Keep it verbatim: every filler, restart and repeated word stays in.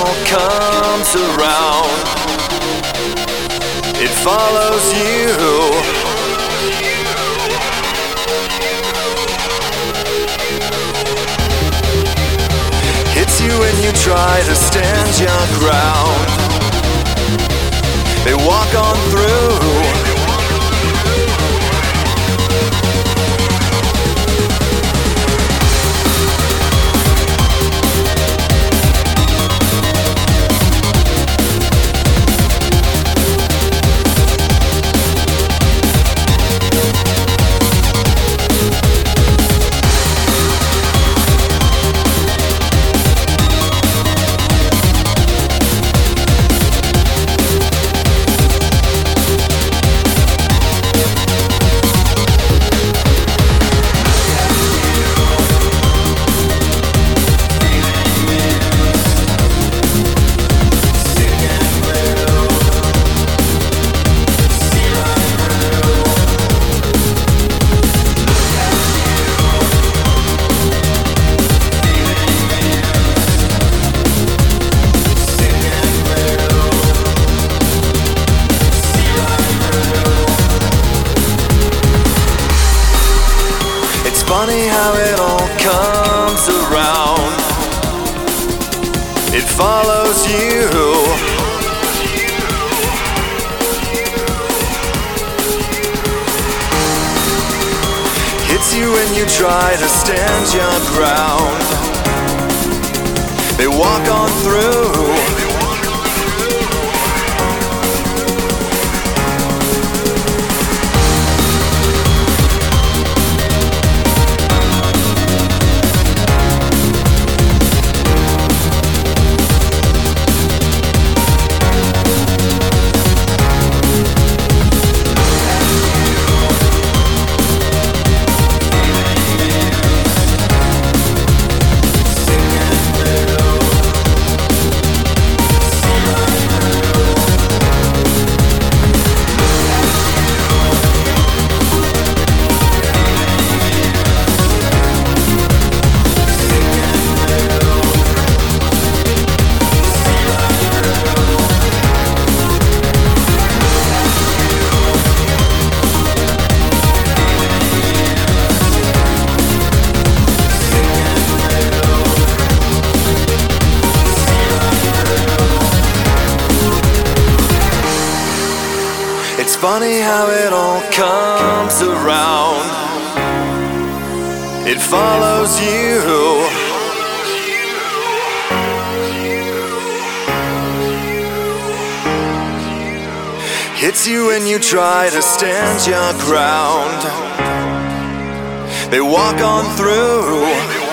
all comes around, it follows you. Hits you when you try to stand your ground. They walk on through. Funny how it all comes around, it follows you. Hits you when you try to stand your ground. They walk on through. It's funny how it all comes around, it follows you. Hits you when you try to stand your ground. They walk on through.